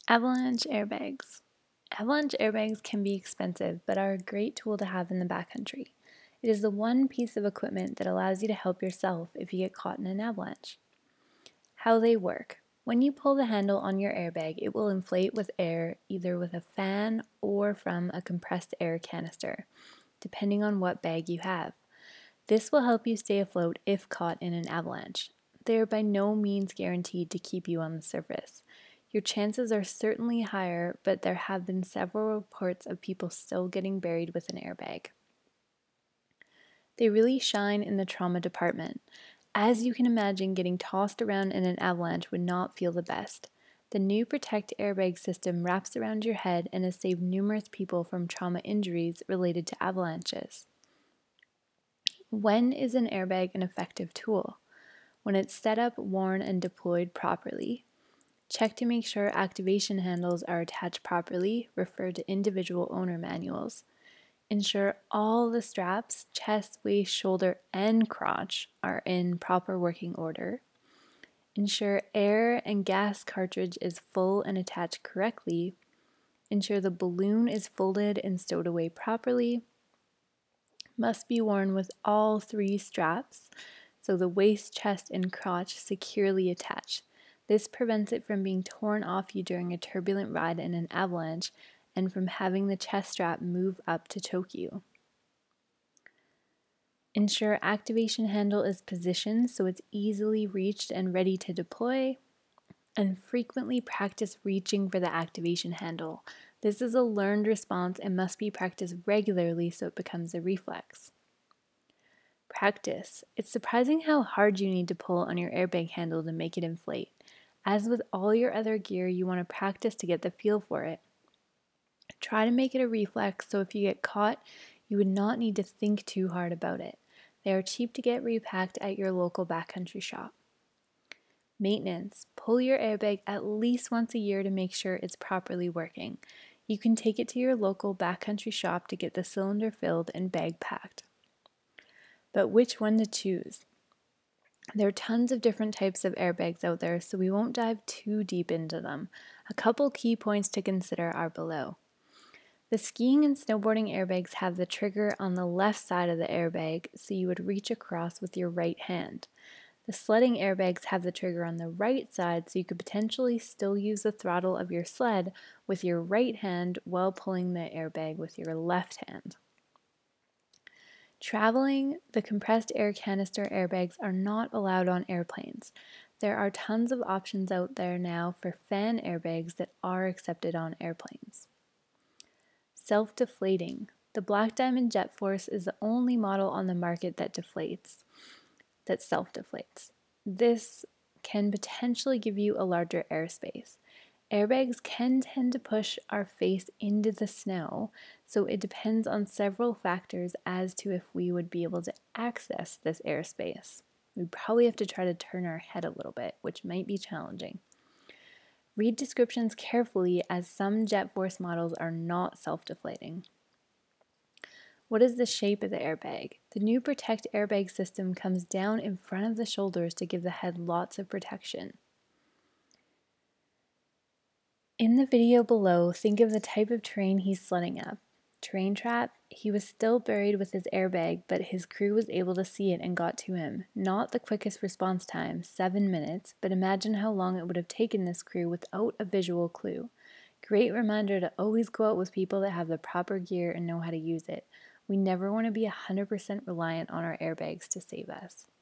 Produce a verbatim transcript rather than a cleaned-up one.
Avalanche airbags. Avalanche airbags can be expensive, but are a great tool to have in the backcountry. It is the one piece of equipment that allows you to help yourself if you get caught in an avalanche. How they work. When you pull the handle on your airbag, it will inflate with air either with a fan or from a compressed air canister, depending on what bag you have. This will help you stay afloat if caught in an avalanche. They are by no means guaranteed to keep you on the surface. Your chances are certainly higher, but there have been several reports of people still getting buried with an airbag. They really shine in the trauma department. As you can imagine, getting tossed around in an avalanche would not feel the best. The new Protect airbag system wraps around your head and has saved numerous people from trauma injuries related to avalanches. When is an airbag an effective tool? When it's set up, worn, and deployed properly. Check to make sure activation handles are attached properly, refer to individual owner manuals. Ensure all the straps, chest, waist, shoulder, and crotch are in proper working order. Ensure air and gas cartridge is full and attached correctly. Ensure the balloon is folded and stowed away properly. Must be worn with all three straps, so the waist, chest, and crotch securely attached. This prevents it from being torn off you during a turbulent ride in an avalanche and from having the chest strap move up to choke you. Ensure activation handle is positioned so it's easily reached and ready to deploy. And frequently practice reaching for the activation handle. This is a learned response and must be practiced regularly so it becomes a reflex. Practice. It's surprising how hard you need to pull on your airbag handle to make it inflate. As with all your other gear, you want to practice to get the feel for it. Try to make it a reflex so if you get caught, you would not need to think too hard about it. They are cheap to get repacked at your local backcountry shop. Maintenance. Pull your airbag at least once a year to make sure it's properly working. You can take it to your local backcountry shop to get the cylinder filled and bag packed. But which one to choose? There are tons of different types of airbags out there, so we won't dive too deep into them. A couple key points to consider are below. The skiing and snowboarding airbags have the trigger on the left side of the airbag, so you would reach across with your right hand. The sledding airbags have the trigger on the right side, so you could potentially still use the throttle of your sled with your right hand while pulling the airbag with your left hand. Traveling, the compressed air canister airbags are not allowed on airplanes. There are tons of options out there now for fan airbags that are accepted on airplanes. Self-deflating. The Black Diamond JetForce is the only model on the market that deflates. that self-deflates. This can potentially give you a larger airspace. Airbags can tend to push our face into the snow, so it depends on several factors as to if we would be able to access this airspace. We'd probably have to try to turn our head a little bit, which might be challenging. Read descriptions carefully as some JetForce models are not self-deflating. What is the shape of the airbag? The new Protect airbag system comes down in front of the shoulders to give the head lots of protection. In the video below, think of the type of terrain he's sledding up. Terrain trap, he was still buried with his airbag, but his crew was able to see it and got to him. Not the quickest response time, seven minutes, but imagine how long it would have taken this crew without a visual clue. Great reminder to always go out with people that have the proper gear and know how to use it. We never want to be one hundred percent reliant on our airbags to save us.